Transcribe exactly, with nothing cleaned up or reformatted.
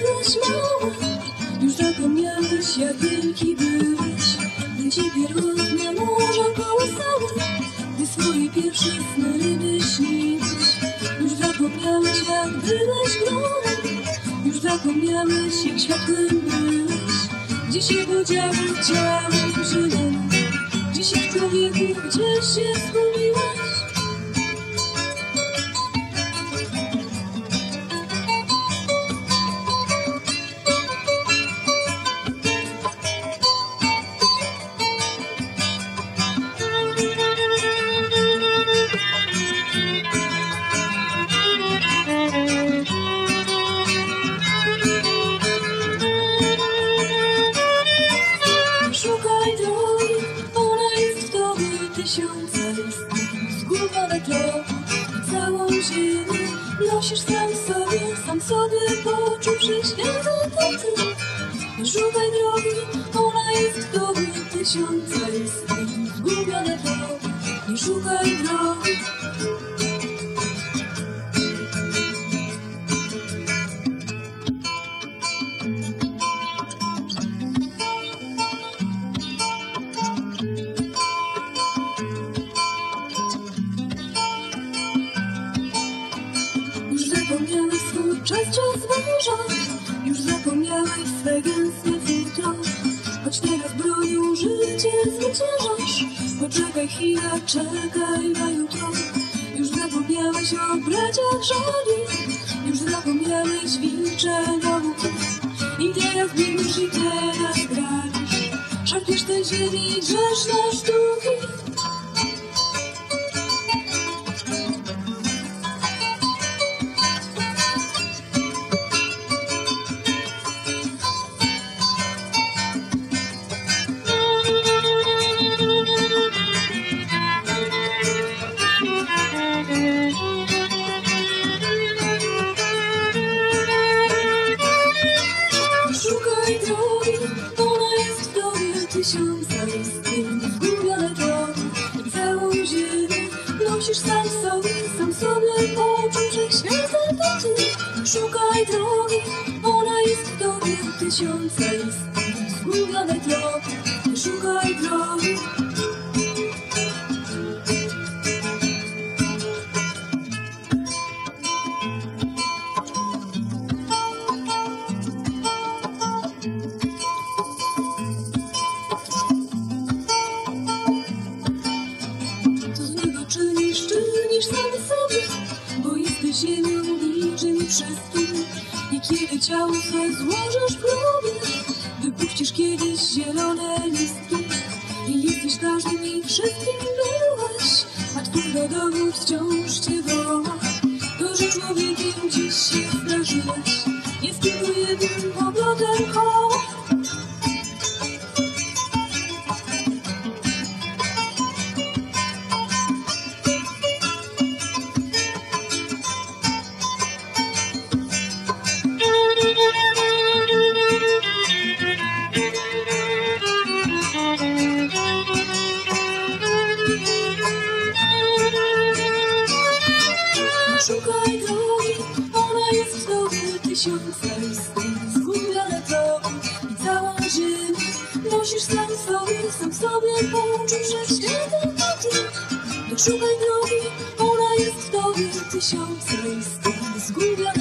byłeś mały, już zapomniałeś, jak wielki byłeś. Gdy ci pierwotne morza kołysały, gdy swoje pierwsze sny ryby śniłeś. Już zapomniałeś, jak byłeś gronem, już zapomniałeś, jak światłem byłeś. Gdzie się podziały ciałem zielonym, dzisiaj człowieku, gdzie się zgubiłeś? Szukaj drogi, ona jest w tobie, tysiące istnień, zgubione drogi. Całą ziemię nosisz sam sobie, sam sobie poczuł, że świata to ty. Szukaj drogi, ona jest w tobie, tysiące istnień, zgubione drogi. Nie szukaj drogi. Już zapomniałeś swój czas, czas węża, już zapomniałeś swe gęste futro. Choć teraz bronią życie zwyciężasz, poczekaj chwilę, czekaj na jutro. Już zapomniałeś o braciach żali, już zapomniałeś wilczego łuku. I teraz biegniesz i teraz gradzisz, szarpiesz tę ziemi grzeszne sztuki. Szukaj drogi, ona jest w tobie, tysiące istnień, zgubione drogi. I całą ziemię nosisz sam sobie, sam sobie poczuł, że świat to ty. Szukaj drogi, ona jest w tobie, tysiące istnień, zgubione drogi. Szukaj drogi. Czynisz, czynisz sam sobie, bo jesteś ziemią niczym wszystkim. I kiedy ciało swe złożysz w grobie, wypuścisz kiedyś zielone listki. I jesteś każdym i wszystkim byłeś, a twój rodowód wciąż cię woła. To, że człowiekiem dziś się zdarzyłeś, jest tylko jednym obrotem koła. Szukaj drogi, ona jest w tobie, tysiące istnień, zgubione drogi. I całą ziemię nosisz sam sobie, sam sobie poczuł, że świata to ty. No szukaj drogi, ona jest w tobie, tysiące istnień, zgubione